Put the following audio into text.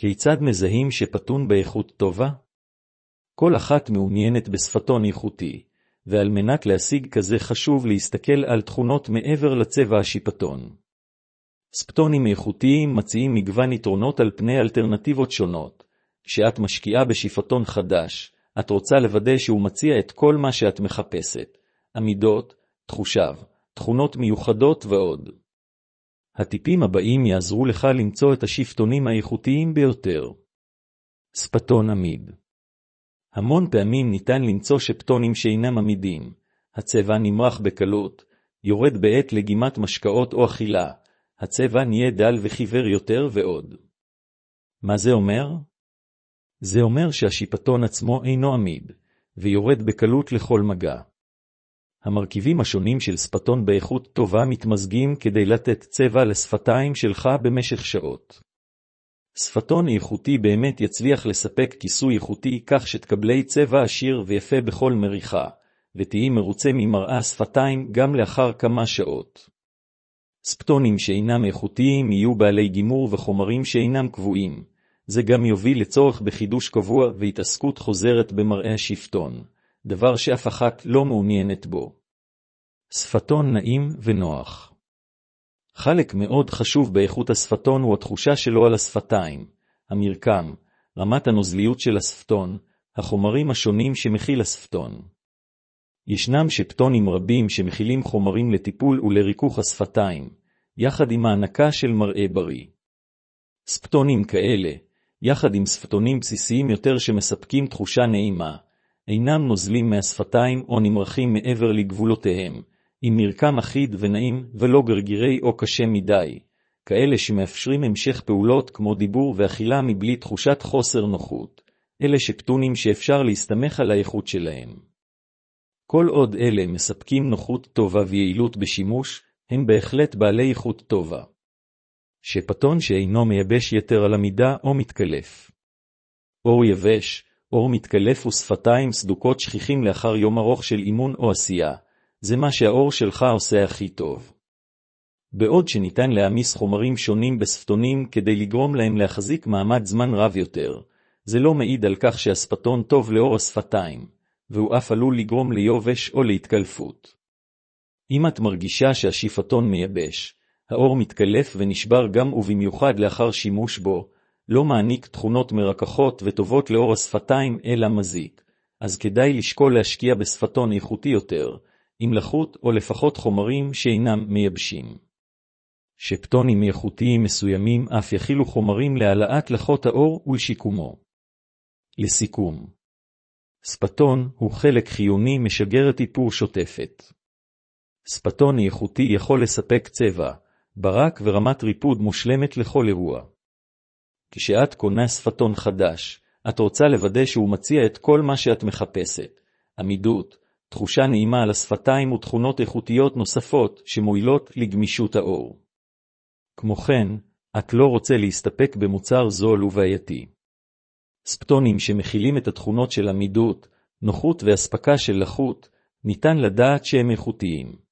כיצד מזהים שפתון באיכות טובה? כל אחת מעוניינת בשפתון איכותי, ועל מנת להשיג כזה חשוב להסתכל על תכונות מעבר לצבע השיפטון. שפתונים איכותיים מציעים מגוון יתרונות על פני אלטרנטיבות שונות. כשאת משקיעה בשיפטון חדש, את רוצה לוודא שהוא מציע את כל מה שאת מחפשת, עמידות, תחושיו, תכונות מיוחדות ועוד. הטיפים הבאים יעזרו לך למצוא את השיפטונים האיכותיים ביותר. שפתון עמיד. המון פעמים ניתן למצוא שפטונים שאינם עמידים. הצבע נמרח בקלות, יורד בעת לגימת משקאות או אכילה, הצבע נהיה דל וחיוור יותר ועוד. מה זה אומר? זה אומר שהשיפטון עצמו אינו עמיד, ויורד בקלות לכל מגע. המרכיבים השונים של שפתון באיכות טובה מתמזגים כדי לתת צבע לשפתיים שלך במשך שעות. שפתון איכותי באמת יצליח לספק כיסוי איכותי כך שתקבלי צבע עשיר ויפה בכל מריחה, ותהי מרוצה ממראה השפתיים גם לאחר כמה שעות. שפתונים שאינם איכותיים יהיו בעלי גימור וחומרים שאינם קבועים. זה גם יוביל לצורך בחידוש קבוע והתעסקות חוזרת במראה השפתון, דבר שאף אחת לא מעוניינת בו. שפתון נעים ונוח. חלק מאוד חשוב באיכות השפתון הוא התחושה שלו על השפתיים, המרקם, רמת הנוזליות של השפתון, החומרים השונים שמכיל השפתון. ישנם שפתונים רבים שמכילים חומרים לטיפול ולריכוך השפתיים, יחד עם הענקה של מראה בריא. שפתונים כאלה, יחד עם שפתונים בסיסיים יותר שמספקים תחושה נעימה, אינם נוזלים מהשפתיים או נמרחים מעבר לגבולותיהם, עם מרקם אחיד ונעים ולא גרגירי או קשה מדי, כאלה שמאפשרים המשך פעולות כמו דיבור ואכילה מבלי תחושת חוסר נוחות, אלה שפתונים שאפשר להסתמך על האיכות שלהם. כל עוד אלה מספקים נוחות טובה ויעילות בשימוש, הם בהחלט בעלי איכות טובה. שפתון שאינו מייבש יתר על המידה או מתקלף. אור יבש, אור מתקלף ושפתיים סדוקות שכיחים לאחר יום ארוך של אימון או עשייה, זה מה שהאור שלך עושה הכי טוב. בעוד שניתן להעמיס חומרים שונים בשפתונים כדי לגרום להם להחזיק מעמד זמן רב יותר, זה לא מעיד על כך שהשפתון טוב לאור השפתיים, והוא אף עלול לגרום ליובש או להתקלפות. אם את מרגישה שהשיפטון מייבש, האור מתקלף ונשבר גם ובמיוחד לאחר שימוש בו, לא מעניק תכונות מרקחות וטובות לאור השפתיים אלא מזיק, אז כדאי לשקול להשקיע בשפתון איכותי יותר, עם לחות או לפחות חומרים שאינם מייבשים. שפתונים איכותיים מסוימים אף יכילו חומרים להעלאת לחות האור ולשיקומו. לסיכום, שפתון הוא חלק חיוני משגרת איפור שוטפת. שפתון איכותי יכול לספק צבע, ברק ורמת ריפוד מושלמת לכל אירוע. כשאת קונה שפתון חדש, את רוצה לוודא שהוא מציע את כל מה שאת מחפשת, עמידות, תחושה נעימה על השפתיים ותכונות איכותיות נוספות שמועילות לגמישות האור. כמו כן, את לא רוצה להסתפק במוצר זול ובעייתי. שפתונים שמכילים את התכונות של עמידות, נוחות והספקה של לחות, ניתן לדעת שהם איכותיים.